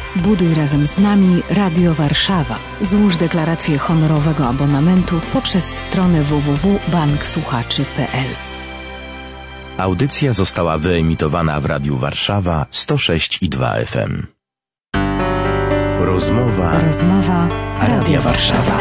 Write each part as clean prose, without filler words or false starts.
Buduj razem z nami Radio Warszawa. Złóż deklarację honorowego abonamentu poprzez stronę www.banksłuchaczy.pl. Audycja została wyemitowana w Radiu Warszawa 106,2 FM. Rozmowa Radia Warszawa.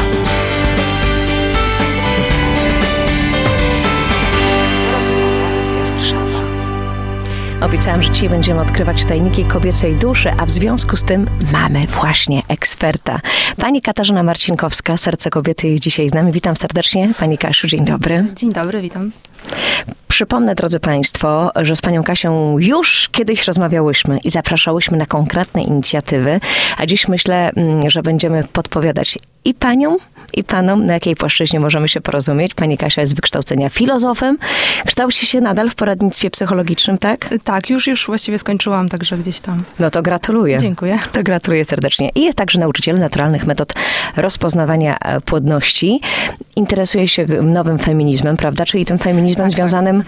Obiecałam, że dzisiaj będziemy odkrywać tajniki kobiecej duszy, a w związku z tym mamy właśnie eksperta. Pani Katarzyna Marcinkowska, Serce Kobiety, jest dzisiaj z nami. Witam serdecznie. Pani Kasiu, dzień dobry. Dzień dobry, witam. Przypomnę, drodzy Państwo, że z Panią Kasią już kiedyś rozmawiałyśmy i zapraszałyśmy na konkretne inicjatywy, a dziś myślę, że będziemy podpowiadać i Paniom, i Panom, na jakiej płaszczyźnie możemy się porozumieć. Pani Kasia jest z wykształcenia filozofem, kształci się nadal w poradnictwie psychologicznym, tak? Tak, już właściwie skończyłam, także gdzieś tam. No to gratuluję. Dziękuję. To gratuluję serdecznie. I jest także nauczycielem naturalnych metod rozpoznawania płodności. Interesuje się nowym feminizmem, prawda? Czyli tym feminizmem związanym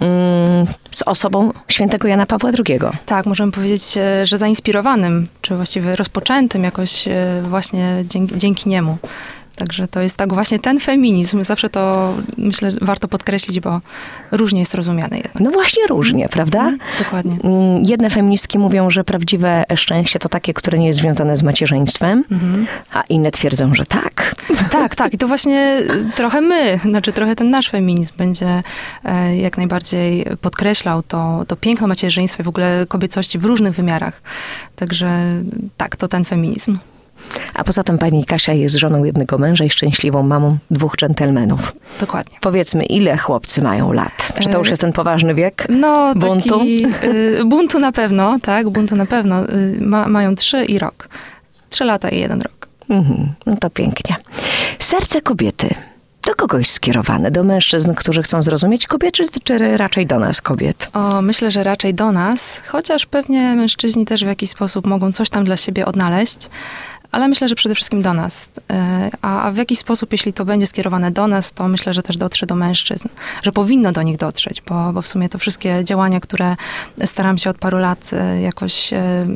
z osobą świętego Jana Pawła II. Tak, możemy powiedzieć, że zainspirowanym, czy właściwie rozpoczętym jakoś właśnie dzięki niemu. Także to jest tak właśnie ten feminizm. Zawsze to, myślę, warto podkreślić, bo różnie jest rozumiany jednak. No właśnie różnie, prawda? Dokładnie. Jedne feministki mówią, że prawdziwe szczęście to takie, które nie jest związane z macierzyństwem, a inne twierdzą, że tak. Tak. I to właśnie trochę trochę ten nasz feminizm będzie jak najbardziej podkreślał to piękno macierzyństwa i w ogóle kobiecości w różnych wymiarach. Także tak, to ten feminizm. A poza tym pani Kasia jest żoną jednego męża i szczęśliwą mamą 2 dżentelmenów. Dokładnie. Powiedzmy, ile chłopcy mają lat? Czy to już jest ten poważny wiek buntu? Buntu na pewno, tak, buntu na pewno. Mają 3 i rok. 3 lata i 1 rok. No to pięknie. Serce kobiety. Do kogo jest skierowane? Do mężczyzn, którzy chcą zrozumieć kobiety, czy raczej do nas, kobiet? Myślę, że raczej do nas, chociaż pewnie mężczyźni też w jakiś sposób mogą coś tam dla siebie odnaleźć. Ale myślę, że przede wszystkim do nas. A w jakiś sposób, jeśli to będzie skierowane do nas, to myślę, że też dotrze do mężczyzn. Że powinno do nich dotrzeć, bo w sumie to wszystkie działania, które staram się od paru lat jakoś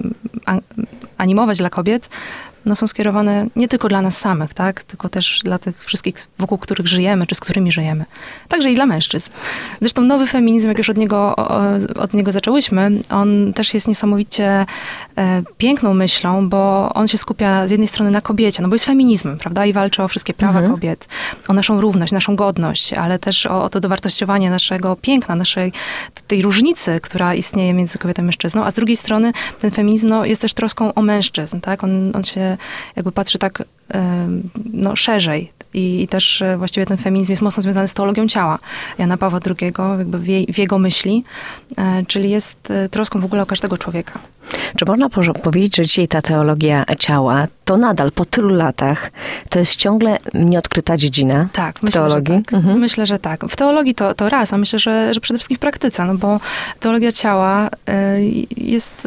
animować dla kobiet, no są skierowane nie tylko dla nas samych, tak? Tylko też dla tych wszystkich, wokół których żyjemy, czy z którymi żyjemy. Także i dla mężczyzn. Zresztą nowy feminizm, jak już od niego zaczęłyśmy, on też jest niesamowicie piękną myślą, bo on się skupia z jednej strony na kobiecie, no bo jest feminizmem, prawda? I walczy o wszystkie prawa kobiet, o naszą równość, naszą godność, ale też o to dowartościowanie naszego piękna, tej różnicy, która istnieje między kobietą a mężczyzną, a z drugiej strony ten feminizm jest też troską o mężczyzn, tak? On się jakby patrzy tak szerzej. I też właściwie ten feminizm jest mocno związany z teologią ciała Jana Pawła II, jakby w jego myśli, czyli jest troską w ogóle o każdego człowieka. Czy można powiedzieć, że dzisiaj ta teologia ciała to nadal po tylu latach to jest ciągle nieodkryta dziedzina w teologii? Że tak. Myślę, że tak. W teologii to raz, a myślę, że przede wszystkim w praktyce, no bo teologia ciała jest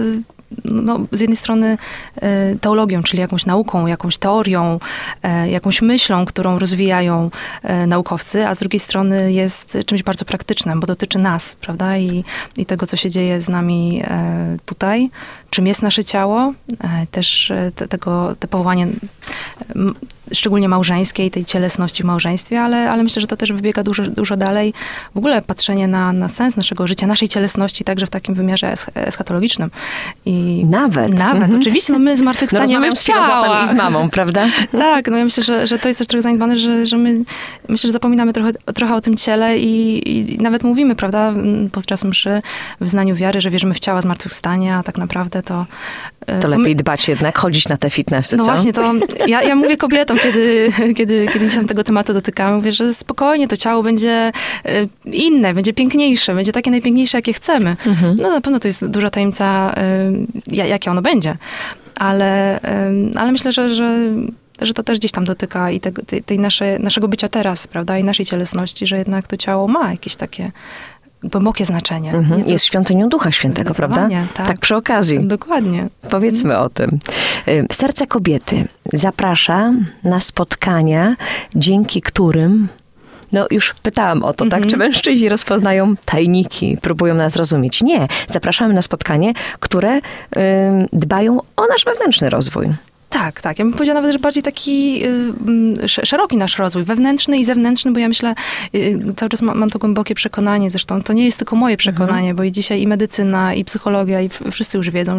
z jednej strony teologią, czyli jakąś nauką, jakąś teorią, jakąś myślą, którą rozwijają naukowcy, a z drugiej strony jest czymś bardzo praktycznym, bo dotyczy nas, prawda? I tego, co się dzieje z nami tutaj, czym jest nasze ciało, też te powołanie szczególnie małżeńskiej, tej cielesności w małżeństwie, ale myślę, że to też wybiega dużo dalej. W ogóle patrzenie na sens naszego życia, naszej cielesności, także w takim wymiarze eschatologicznym. I nawet, oczywiście, my zmartwychwstaniemy w ciała. I z mamą, prawda? Tak, ja myślę, że to jest też trochę zaniedbane, że my, myślę, że zapominamy trochę o tym ciele i nawet mówimy, prawda, podczas mszy, w wyznaniu wiary, że wierzymy w ciała zmartwychwstania, a tak naprawdę to lepiej dbać jednak, chodzić na te fitnessy, no co? Właśnie, to ja mówię kobietom, kiedy gdzieś tam tego tematu dotykam, mówię, że spokojnie, to ciało będzie inne, będzie piękniejsze, będzie takie najpiękniejsze, jakie chcemy. No na pewno to jest duża tajemnica, jakie ono będzie. Ale myślę, że to też gdzieś tam dotyka i tej naszego bycia teraz, prawda, i naszej cielesności, że jednak to ciało ma jakieś takie głębokie znaczenie. Jest świątynią Ducha Świętego, prawda? Tak przy okazji. Dokładnie. Powiedzmy o tym. Serce Kobiety zaprasza na spotkania, dzięki którym No już pytałam o to, tak? Czy mężczyźni rozpoznają tajniki, próbują nas zrozumieć? Nie. Zapraszamy na spotkanie, które dbają o nasz wewnętrzny rozwój. Tak. Ja bym powiedziała nawet, że bardziej taki szeroki nasz rozwój, wewnętrzny i zewnętrzny, bo ja myślę, cały czas mam to głębokie przekonanie, zresztą to nie jest tylko moje przekonanie, bo i dzisiaj i medycyna, i psychologia, i wszyscy już wiedzą,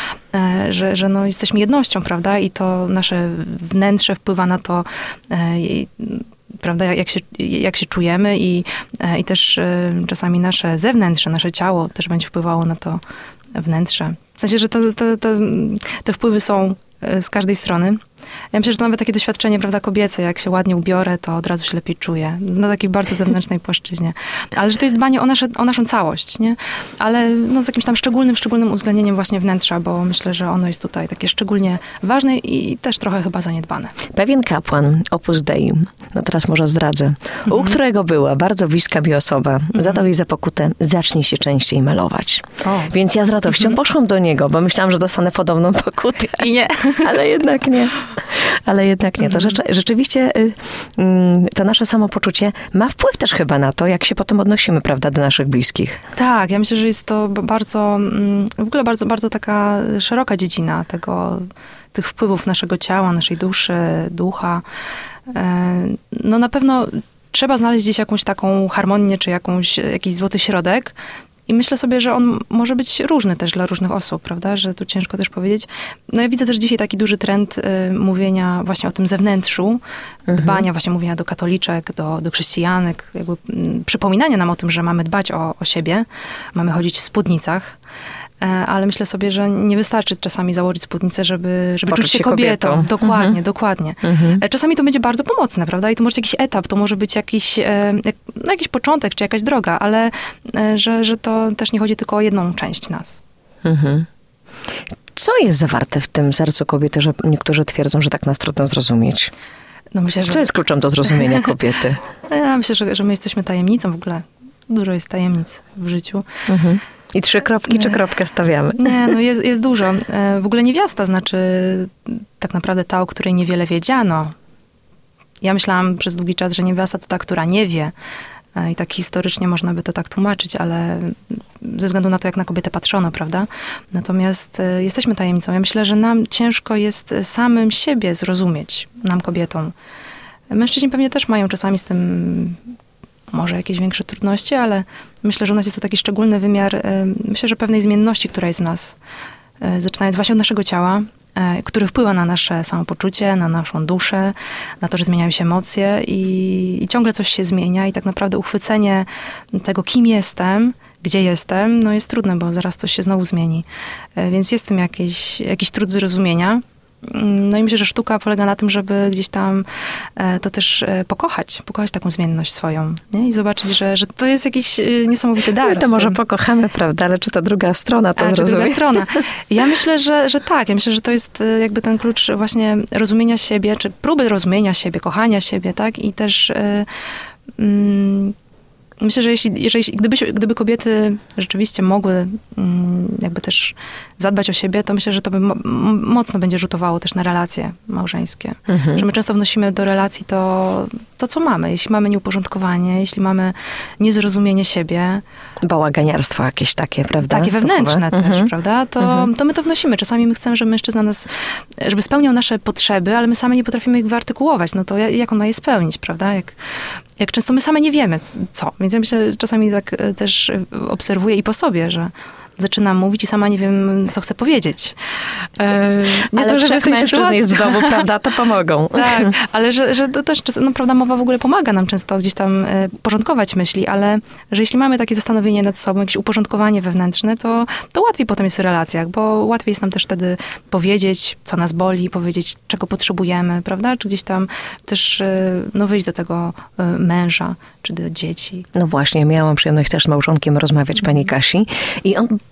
że no, jesteśmy jednością, prawda? I to nasze wnętrze wpływa na to, prawda, jak się czujemy i też czasami nasze zewnętrze, nasze ciało też będzie wpływało na to wnętrze. W sensie, że te wpływy są z każdej strony. Ja myślę, że to nawet takie doświadczenie, prawda, kobiece, jak się ładnie ubiorę, to od razu się lepiej czuję. Na takiej bardzo zewnętrznej płaszczyźnie. Ale że to jest dbanie o naszą całość, nie? Ale no, z jakimś tam szczególnym uwzględnieniem właśnie wnętrza, bo myślę, że ono jest tutaj takie szczególnie ważne i też trochę chyba zaniedbane. Pewien kapłan, Opus Dei, no teraz może zdradzę, u którego była bardzo bliska mi osoba, zadał jej za pokutę, zacznij się częściej malować. Więc ja z radością poszłam do niego, bo myślałam, że dostanę podobną pokutę. I nie. Ale jednak nie. To rzeczywiście to nasze samopoczucie ma wpływ też chyba na to, jak się potem odnosimy, prawda, do naszych bliskich. Tak, ja myślę, że jest to bardzo, w ogóle bardzo, bardzo taka szeroka dziedzina tych wpływów naszego ciała, naszej duszy, ducha. No na pewno trzeba znaleźć gdzieś jakąś taką harmonię, czy jakiś złoty środek. I myślę sobie, że on może być różny też dla różnych osób, prawda? Że tu ciężko też powiedzieć. No ja widzę też dzisiaj taki duży trend mówienia właśnie o tym zewnętrzu, dbania, właśnie mówienia do katoliczek, do chrześcijanek, jakby przypominania nam o tym, że mamy dbać o siebie, mamy chodzić w spódnicach. Ale myślę sobie, że nie wystarczy czasami założyć spódnicę, żeby czuć się kobietą. Dokładnie. Czasami to będzie bardzo pomocne, prawda? I to może być jakiś etap, to może być jakiś początek, czy jakaś droga, ale że to też nie chodzi tylko o jedną część nas. Co jest zawarte w tym sercu kobiety, że niektórzy twierdzą, że tak nas trudno zrozumieć? No myślę, że... Co jest kluczem do zrozumienia kobiety? Ja myślę, że my jesteśmy tajemnicą w ogóle. Dużo jest tajemnic w życiu. I 3 kropki, czy kropkę stawiamy? Nie, no jest dużo. W ogóle niewiasta znaczy tak naprawdę ta, o której niewiele wiedziano. Ja myślałam przez długi czas, że niewiasta to ta, która nie wie. I tak historycznie można by to tak tłumaczyć, ale ze względu na to, jak na kobietę patrzono, prawda? Natomiast jesteśmy tajemnicą. Ja myślę, że nam ciężko jest samym siebie zrozumieć, nam kobietom. Mężczyźni pewnie też mają czasami z tym może jakieś większe trudności, ale myślę, że u nas jest to taki szczególny wymiar, myślę, że pewnej zmienności, która jest w nas, zaczynając właśnie od naszego ciała, który wpływa na nasze samopoczucie, na naszą duszę, na to, że zmieniają się emocje i ciągle coś się zmienia i tak naprawdę uchwycenie tego, kim jestem, gdzie jestem, no jest trudne, bo zaraz coś się znowu zmieni. Więc jest w tym jakiś trud zrozumienia. No i myślę, że sztuka polega na tym, żeby gdzieś tam to też pokochać taką zmienność swoją, nie? I zobaczyć, że to jest jakiś niesamowity dar. My to może pokochamy, prawda, ale czy ta druga strona to zrozumie? Czy druga strona? Ja myślę, że tak. Ja myślę, że to jest jakby ten klucz właśnie rozumienia siebie, czy próby rozumienia siebie, kochania siebie, tak? I też myślę, że gdyby kobiety rzeczywiście mogły jakby też zadbać o siebie, to myślę, że to by mocno będzie rzutowało też na relacje małżeńskie. Że my często wnosimy do relacji to, co mamy. Jeśli mamy nieuporządkowanie, jeśli mamy niezrozumienie siebie. Bałaganiarstwo jakieś takie, prawda? Takie wewnętrzne też, prawda? To my to wnosimy. Czasami my chcemy, żeby mężczyzna żeby spełniał nasze potrzeby, ale my same nie potrafimy ich wyartykułować. No to jak on ma je spełnić, prawda? Jak często my same nie wiemy, co. Więc ja myślę, że czasami tak też obserwuję i po sobie, że zaczynam mówić i sama nie wiem, co chcę powiedzieć. Nie ale to, żeby w tej sytuacji jest w domu, prawda, to pomogą. Tak, ale że to też, no prawda, mowa w ogóle pomaga nam często gdzieś tam porządkować myśli, ale że jeśli mamy takie zastanowienie nad sobą, jakieś uporządkowanie wewnętrzne, to łatwiej potem jest w relacjach, bo łatwiej jest nam też wtedy powiedzieć, co nas boli, powiedzieć, czego potrzebujemy, prawda, czy gdzieś tam też wyjść do tego męża, czy do dzieci. No właśnie, miałam przyjemność też z małżonkiem rozmawiać, pani Kasi, i on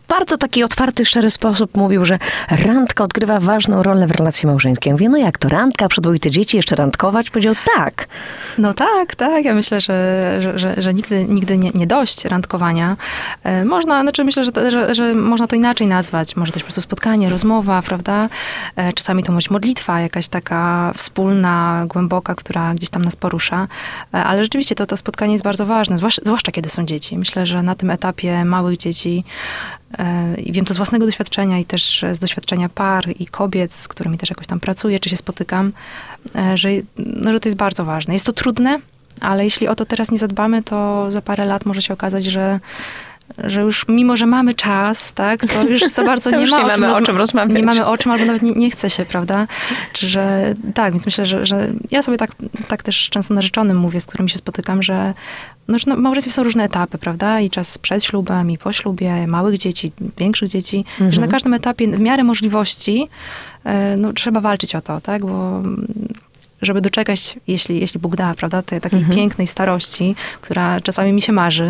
bardzo taki otwarty, szczery sposób mówił, że randka odgrywa ważną rolę w relacji małżeńskiej. Ja mówię, no jak to, randka, przy dwójce dzieci, jeszcze randkować? Powiedział, tak. No tak. Ja myślę, że nigdy nie dość randkowania. Myślę, że można to inaczej nazwać. Może to być po prostu spotkanie, rozmowa, prawda? Czasami to może być modlitwa, jakaś taka wspólna, głęboka, która gdzieś tam nas porusza. Ale rzeczywiście to spotkanie jest bardzo ważne, zwłaszcza kiedy są dzieci. Myślę, że na tym etapie małych dzieci, i wiem to z własnego doświadczenia i też z doświadczenia par i kobiet, z którymi też jakoś tam pracuję, czy się spotykam, że to jest bardzo ważne. Jest to trudne, ale jeśli o to teraz nie zadbamy, to za parę lat może się okazać, że już mimo, że mamy czas, tak, to już za bardzo nie mamy o czym rozmawiać. Nie mamy o czym, albo nawet nie chce się, prawda? Czy że tak, więc myślę, że ja sobie tak też często narzeczonym mówię, z którymi się spotykam, że w małżeństwie są różne etapy, prawda? I czas przed ślubem, i po ślubie, małych dzieci, większych dzieci, że na każdym etapie w miarę możliwości trzeba walczyć o to, tak? Bo żeby doczekać, jeśli Bóg da, prawda, tej takiej pięknej starości, która czasami mi się marzy.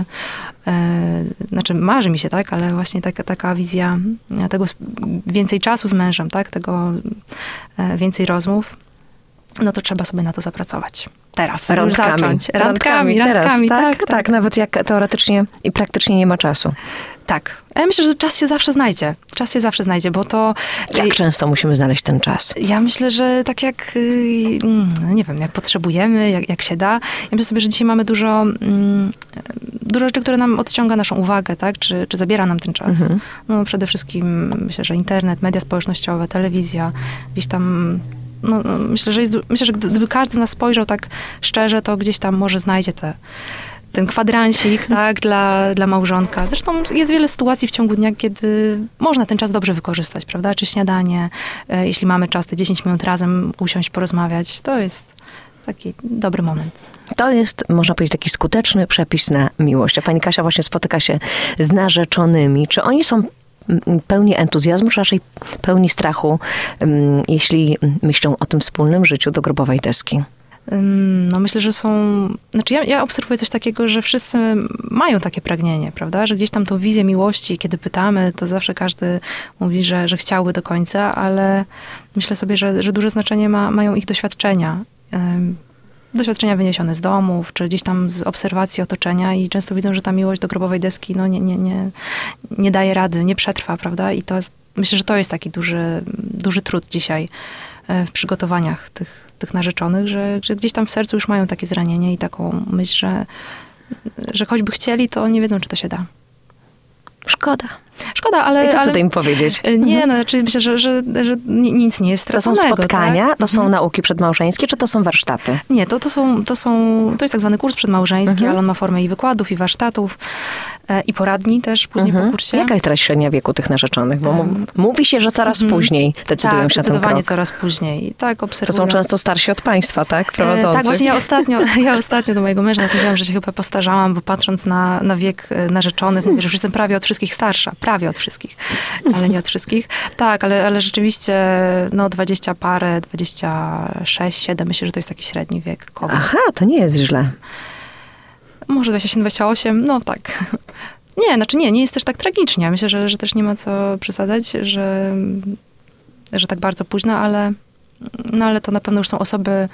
Marzy mi się, tak, ale właśnie taka wizja tego więcej czasu z mężem, tak, tego więcej rozmów, no to trzeba sobie na to zapracować. Teraz. Randkami, tak. Nawet jak teoretycznie i praktycznie nie ma czasu. Tak. Ja myślę, że czas się zawsze znajdzie. Bo to... Jak często musimy znaleźć ten czas? Ja myślę, że tak jak, nie wiem, jak potrzebujemy, jak się da. Ja myślę sobie, że dzisiaj mamy dużo rzeczy, które nam odciąga naszą uwagę, tak? Czy zabiera nam ten czas. No przede wszystkim myślę, że internet, media społecznościowe, telewizja, gdzieś tam... Myślę, że gdyby każdy z nas spojrzał tak szczerze, to gdzieś tam może znajdzie ten kwadransik, tak, dla małżonka. Zresztą jest wiele sytuacji w ciągu dnia, kiedy można ten czas dobrze wykorzystać, prawda? Czy śniadanie, jeśli mamy czas, te 10 minut razem usiąść, porozmawiać, to jest taki dobry moment. To jest, można powiedzieć, taki skuteczny przepis na miłość. A pani Kasia właśnie spotyka się z narzeczonymi. Czy oni są pełni entuzjazmu, czy raczej pełni strachu, jeśli myślą o tym wspólnym życiu do grobowej deski? Myślę, że są... ja obserwuję coś takiego, że wszyscy mają takie pragnienie, prawda? Że gdzieś tam tą wizję miłości, kiedy pytamy, to zawsze każdy mówi, że chciałby do końca, ale myślę sobie, że duże znaczenie mają ich doświadczenia. Doświadczenia wyniesione z domów, czy gdzieś tam z obserwacji otoczenia i często widzą, że ta miłość do grobowej deski nie daje rady, nie przetrwa, prawda? I myślę, że to jest taki duży trud dzisiaj w przygotowaniach tych narzeczonych, że gdzieś tam w sercu już mają takie zranienie i taką myśl, że choćby chcieli, to nie wiedzą, czy to się da. Szkoda, ale... I co tutaj im powiedzieć? Nie, myślę, że nic nie jest straconego. To są spotkania, tak? To są nauki przedmałżeńskie, czy to są warsztaty? Nie, to jest tak zwany kurs przedmałżeński, ale on ma formę i wykładów, i warsztatów, i poradni też później po kursie. Jaka jest teraz średnia wieku tych narzeczonych? Bo mówi się, że coraz później decydują się na ten krok. Zdecydowanie coraz później. Tak, obserwując. To są często starsi od państwa, tak? Prowadzący. Tak, właśnie ja ostatnio do mojego męża mówiłam, że się chyba postarzałam, bo patrząc na wiek narzeczonych, mówię, że już jestem prawie od wszystkich starsza. Prawie od wszystkich, ale nie od wszystkich. Tak, ale rzeczywiście 20 parę, 26, 7, myślę, że to jest taki średni wiek kobiet. Aha, to nie jest źle. Może 27, 28, no tak. Nie jest też tak tragicznie. Myślę, że też nie ma co przesadzać, że tak bardzo późno, ale to na pewno już są osoby,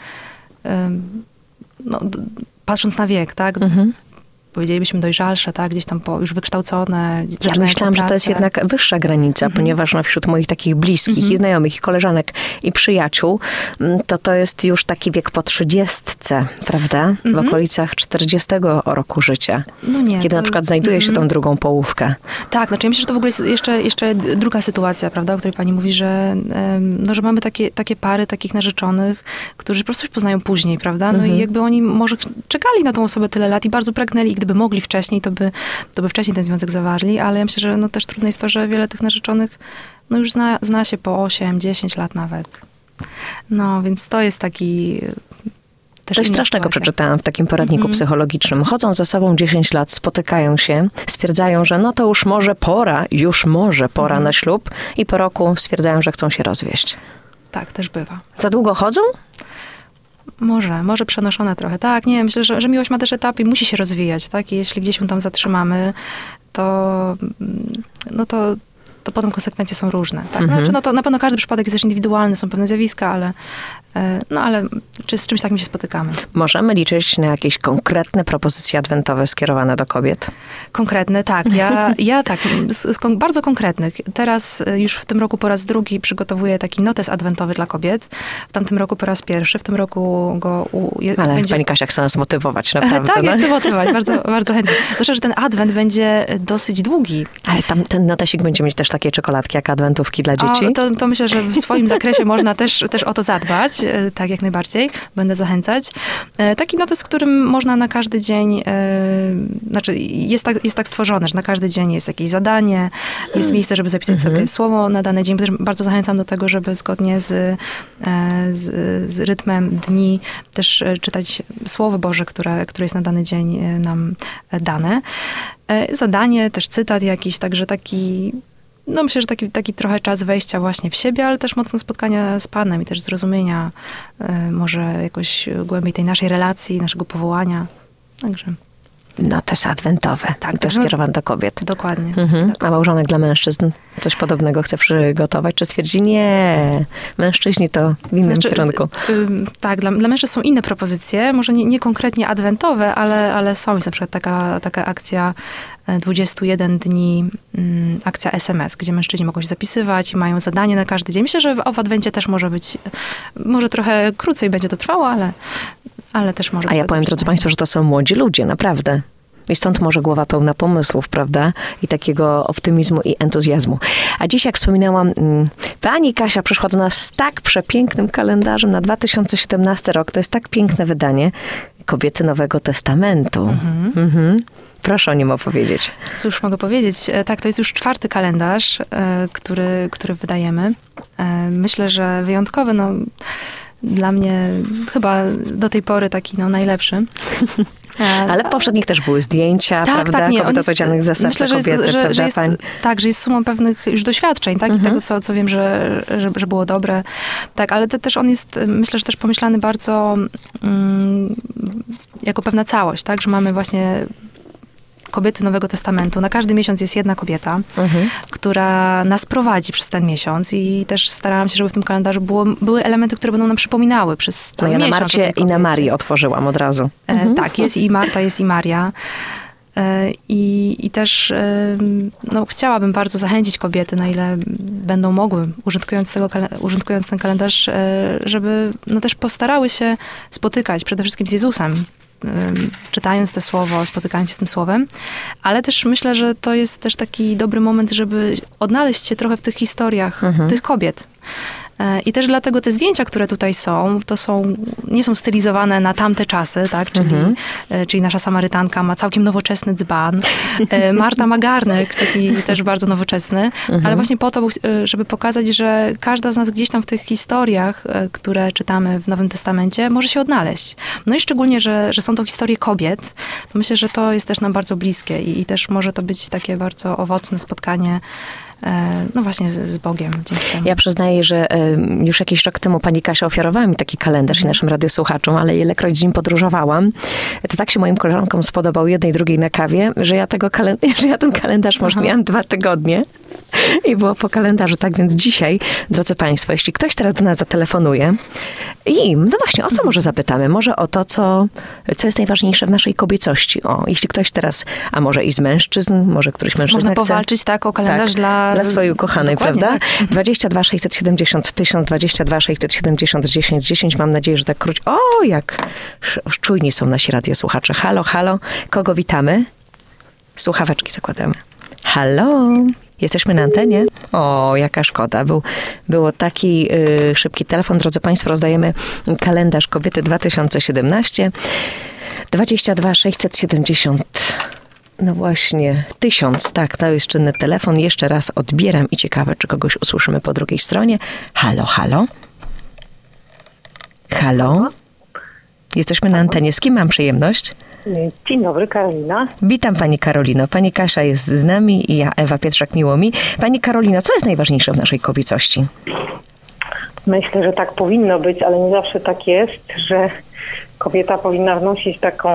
patrząc na wiek, tak? Powiedzielibyśmy dojrzalsze, tak? Gdzieś tam już wykształcone. Ja myślałam, że to jest jednak wyższa granica, ponieważ wśród moich takich bliskich i znajomych, i koleżanek, i przyjaciół, to jest już taki wiek po 30, prawda? W okolicach 40 roku życia. No nie. Kiedy na przykład znajduje się tą drugą połówkę. Tak, ja myślę, że to w ogóle jest jeszcze druga sytuacja, prawda? O której pani mówi, że mamy takie pary, takich narzeczonych, którzy po prostu się poznają później, prawda? No i jakby oni może czekali na tą osobę tyle lat i bardzo pragnęli, gdyby mogli wcześniej, to by wcześniej ten związek zawarli, ale ja myślę, że też trudne jest to, że wiele tych narzeczonych już zna się po 8-10 lat nawet. No, więc to jest taki... Coś strasznego przeczytałam w takim poradniku psychologicznym. Chodzą ze sobą 10 lat, spotykają się, stwierdzają, że to już może pora na ślub i po roku stwierdzają, że chcą się rozwieść. Tak, też bywa. Za długo chodzą? Może przenoszone trochę. Tak, nie, myślę, że miłość ma też etapy i musi się rozwijać, tak? I jeśli gdzieś ją tam zatrzymamy, to potem konsekwencje są różne. Tak? Znaczy, to na pewno każdy przypadek jest też indywidualny, są pewne zjawiska, ale z czymś takim się spotykamy. Możemy liczyć na jakieś konkretne propozycje adwentowe skierowane do kobiet? Konkretne, tak. Ja tak, bardzo konkretnych. Teraz już w tym roku po raz drugi przygotowuję taki notes adwentowy dla kobiet. W tamtym roku po raz pierwszy. W tym roku go Ale będzie... pani Kasia chce nas motywować, naprawdę. Tak, ja chcę motywować, bardzo, bardzo chętnie. Zwłaszcza, że ten adwent będzie dosyć długi. Ale tam ten notesik będzie mieć też takie czekoladki jak adwentówki dla dzieci? To myślę, że w swoim zakresie można też o to zadbać. Tak, jak najbardziej. Będę zachęcać. Taki notes, w którym można na każdy dzień, jest tak stworzone, że na każdy dzień jest jakieś zadanie, jest miejsce, żeby zapisać sobie słowo na dany dzień. Też bardzo zachęcam do tego, żeby zgodnie z rytmem dni też czytać Słowo Boże, które jest na dany dzień nam dane. Zadanie, też cytat jakiś, także taki... myślę, że taki trochę czas wejścia właśnie w siebie, ale też mocno spotkania z Panem i też zrozumienia może jakoś głębiej tej naszej relacji, naszego powołania. Także... Notes adwentowe. Tak, to skierowane do kobiet. Dokładnie. Tak. A małżonek dla mężczyzn coś podobnego chce przygotować? Czy stwierdzi, nie, mężczyźni to w innym kierunku? Tak, dla mężczyzn są inne propozycje, może nie konkretnie adwentowe, ale są. Jest na przykład taka akcja 21 dni, akcja SMS, gdzie mężczyźni mogą się zapisywać i mają zadanie na każdy dzień. Myślę, że w adwencie też może być, może trochę krócej będzie to trwało, ale też może... A ja powiem, drodzy Państwo, że to są młodzi ludzie, naprawdę. I stąd może głowa pełna pomysłów, prawda? I takiego optymizmu i entuzjazmu. A dziś, jak wspominałam, pani Kasia przyszła do nas z tak przepięknym kalendarzem na 2017 rok. To jest tak piękne wydanie Kobiety Nowego Testamentu. Proszę o nim opowiedzieć. Cóż mogę powiedzieć? Tak, to jest już 4. kalendarz, który wydajemy. Myślę, że wyjątkowy, dla mnie chyba do tej pory taki najlepszy. Ale w poprzednich też były zdjęcia, prawda? Tak, Kobiet odpowiedzialnych za serce kobiety, że jest, tak, że jest sumą pewnych już doświadczeń, tak? I tego, co wiem, że było dobre. Tak, ale też on jest, myślę, że też pomyślany bardzo jako pewna całość, tak? Że mamy właśnie Kobiety Nowego Testamentu. Na każdy miesiąc jest jedna kobieta, która nas prowadzi przez ten miesiąc i też starałam się, żeby w tym kalendarzu były elementy, które będą nam przypominały przez cały miesiąc. Ja na Marcie i na Marii otworzyłam od razu. Tak, jest i Marta, jest i Maria. I też chciałabym bardzo zachęcić kobiety, na ile będą mogły, użytkując ten kalendarz, żeby też postarały się spotykać przede wszystkim z Jezusem, czytając te słowo, spotykając się z tym słowem, ale też myślę, że to jest też taki dobry moment, żeby odnaleźć się trochę w tych historiach tych kobiet. I też dlatego te zdjęcia, które tutaj są, nie są stylizowane na tamte czasy, tak? Czyli nasza Samarytanka ma całkiem nowoczesny dzban. Marta ma garnek, taki też bardzo nowoczesny, ale właśnie po to, żeby pokazać, że każda z nas gdzieś tam w tych historiach, które czytamy w Nowym Testamencie, może się odnaleźć. No i szczególnie, że są to historie kobiet, to myślę, że to jest też nam bardzo bliskie i też może to być takie bardzo owocne spotkanie właśnie z Bogiem. Dzięki temu. Ja przyznaję, że już jakiś rok temu pani Kasia ofiarowała mi taki kalendarz i naszym radiosłuchaczom, ale ilekroć z nim podróżowałam, to tak się moim koleżankom spodobał, jednej, drugiej na kawie, że ja ten kalendarz może miałam 2 tygodnie i było po kalendarzu. Tak więc dzisiaj, drodzy Państwo, jeśli ktoś teraz do nas zatelefonuje i właśnie, o co może zapytamy? Może o to, co jest najważniejsze w naszej kobiecości. Jeśli ktoś teraz, a może i z mężczyzn, może któryś mężczyzna można powalczyć o kalendarz dla swojej ukochanej, prawda? 22 670 1000, 22 670 10 10. Mam nadzieję, że tak krótko. Jak czujni są nasi radiosłuchacze. Halo, halo. Kogo witamy? Słuchaweczki zakładamy. Halo. Jesteśmy na antenie? Jaka szkoda. Było taki szybki telefon. Drodzy Państwo, rozdajemy kalendarz Kobiety 2017. 22 670 1000. Tak, to jest czynny telefon. Jeszcze raz odbieram i ciekawe, czy kogoś usłyszymy po drugiej stronie. Halo, halo. Halo. Jesteśmy na antenie. Z kim mam przyjemność? Dzień dobry, Karolina. Witam Pani Karolino. Pani Kasia jest z nami i ja, Ewa Pietrzak, miło mi. Pani Karolino, co jest najważniejsze w naszej kobiecości? Myślę, że tak powinno być, ale nie zawsze tak jest, że kobieta powinna wnosić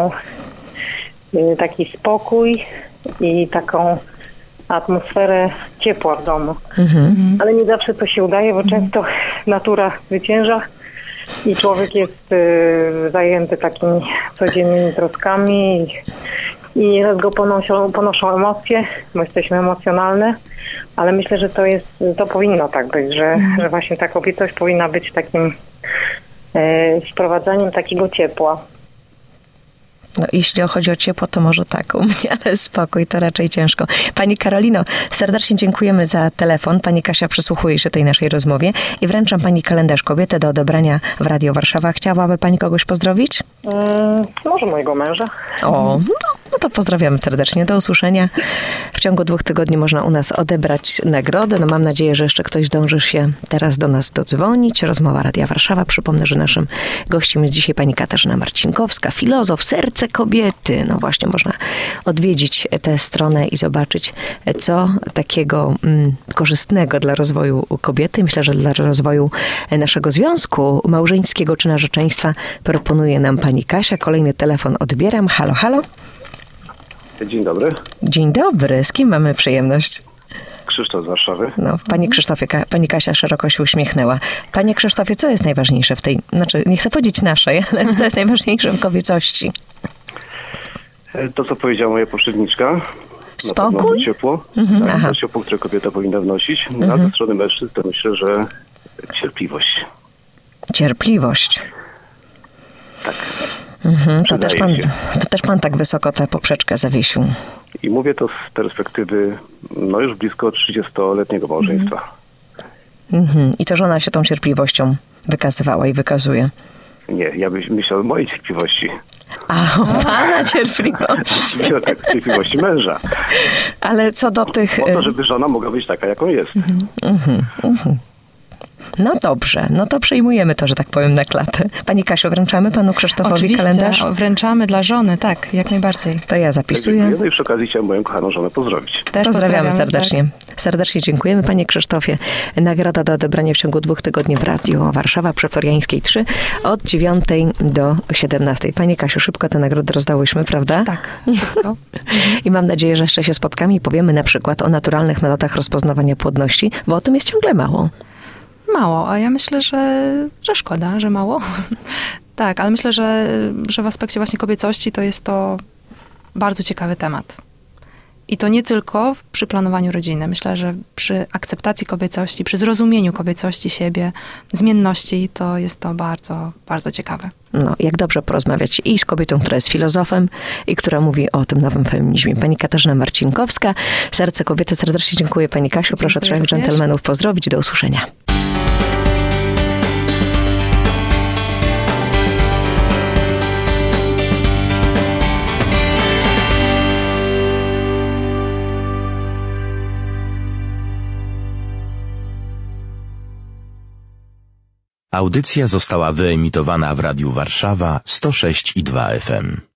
taki spokój i taką atmosferę ciepła w domu. Ale nie zawsze to się udaje, bo często natura zwycięża i człowiek jest zajęty takimi codziennymi troskami i nieraz go ponoszą emocje, bo jesteśmy emocjonalne, ale myślę, że to powinno tak być, że właśnie ta kobiecość powinna być takim wprowadzaniem takiego ciepła. No, jeśli chodzi o ciepło, to może tak u mnie, ale spokój to raczej ciężko. Pani Karolino, serdecznie dziękujemy za telefon. Pani Kasia przysłuchuje się tej naszej rozmowie i wręczam pani kalendarz kobiety do odebrania w Radio Warszawa. Chciałaby pani kogoś pozdrowić? Może mojego męża. No to pozdrawiamy serdecznie. Do usłyszenia. W ciągu 2 tygodni można u nas odebrać nagrodę. No mam nadzieję, że jeszcze ktoś zdąży się teraz do nas dodzwonić. Rozmowa Radia Warszawa. Przypomnę, że naszym gościem jest dzisiaj pani Katarzyna Marcinkowska, filozof, serce kobiety. No właśnie, można odwiedzić tę stronę i zobaczyć, co takiego korzystnego dla rozwoju kobiety, myślę, że dla rozwoju naszego związku małżeńskiego czy narzeczeństwa proponuje nam pani Kasia. Kolejny telefon odbieram. Halo, halo. Dzień dobry. Dzień dobry. Z kim mamy przyjemność? Krzysztof z Warszawy. No, panie Krzysztofie, pani Kasia szeroko się uśmiechnęła. Panie Krzysztofie, co jest najważniejsze w tej, nie chcę powiedzieć naszej, ale co jest najważniejsze w kobiecości? To, co powiedziała moja poprzedniczka. Spokój? Ciepło. To ciepło, które kobieta powinna wnosić. A ze strony mężczyzn to myślę, że cierpliwość. Cierpliwość. Tak. To też pan tak wysoko tę poprzeczkę zawiesił. I mówię to z perspektywy już blisko 30-letniego małżeństwa. I to żona się tą cierpliwością wykazywała i wykazuje. Nie, ja myślał o mojej cierpliwości. A o pana cierpliwości. Nie, tak, cierpliwości męża. Ale co do tych... Po to, żeby żona mogła być taka, jaką jest. No dobrze, no to przyjmujemy to, że tak powiem, na klatę. Pani Kasiu, wręczamy panu Krzysztofowi Oczywiście, kalendarz? wręczamy dla żony, tak, jak najbardziej. To ja zapisuję. No i przy okazji chciałem moją kochaną żonę pozdrowić. Też Pozdrawiamy serdecznie. Tak. Serdecznie dziękujemy, panie Krzysztofie. Nagroda do odebrania w ciągu 2 tygodni w Radio Warszawa przy Floriańskiej 3 od 9 do 17. Pani Kasiu, szybko te nagrody rozdałyśmy, prawda? Tak, szybko. I mam nadzieję, że jeszcze się spotkamy i powiemy na przykład o naturalnych metodach rozpoznawania płodności, bo o tym jest ciągle mało. Mało, a ja myślę, że szkoda, że mało. Tak, ale myślę, że w aspekcie właśnie kobiecości to jest to bardzo ciekawy temat. I to nie tylko przy planowaniu rodziny. Myślę, że przy akceptacji kobiecości, przy zrozumieniu kobiecości siebie, zmienności, to jest to bardzo, bardzo ciekawe. No, jak dobrze porozmawiać i z kobietą, która jest filozofem i która mówi o tym nowym feminizmie. Pani Katarzyna Marcinkowska, Serce Kobiety. Serdecznie dziękuję pani Kasiu. Proszę 3 dżentelmenów pozdrowić. Do usłyszenia. Audycja została wyemitowana w Radiu Warszawa 106,2 FM.